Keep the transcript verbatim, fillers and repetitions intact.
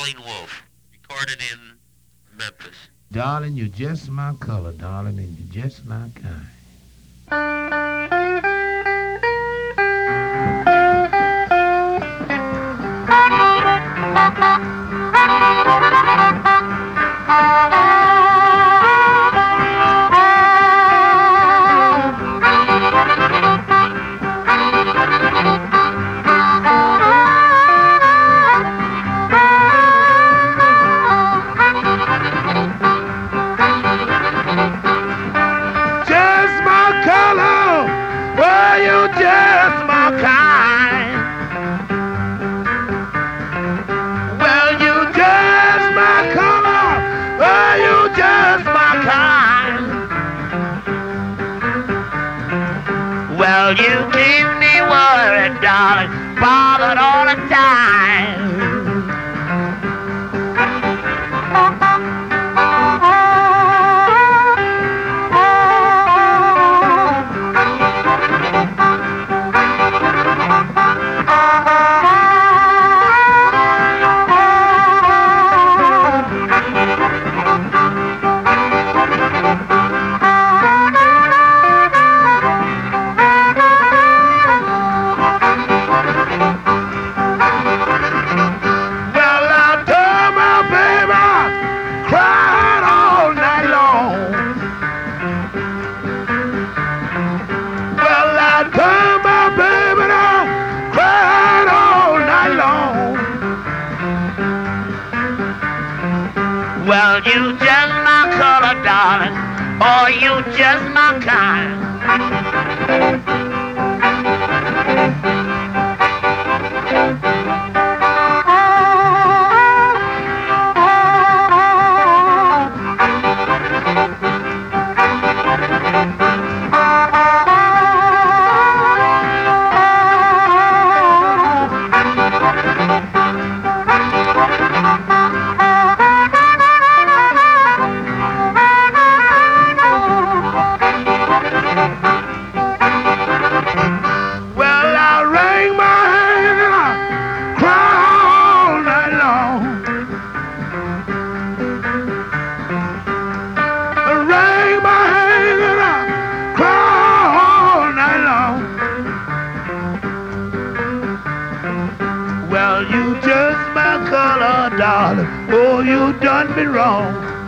Howling Wolf, recorded in Memphis. Darling, you're just my color, darling, and you're just my kind. Just my color, well, you just my kind. Well, you just my color, well, you just my kind. Well, you keep me worried, darling, bothered all the time. Well, I told my baby, cried all night long. Well, I told my baby, I cried all night long. Well, you just my color, darling, or you just my kind. Well, I wring my hand and I cry all night long. I wring my hand and I cry all night long. Well, you just my color, darling. Oh, you done me wrong.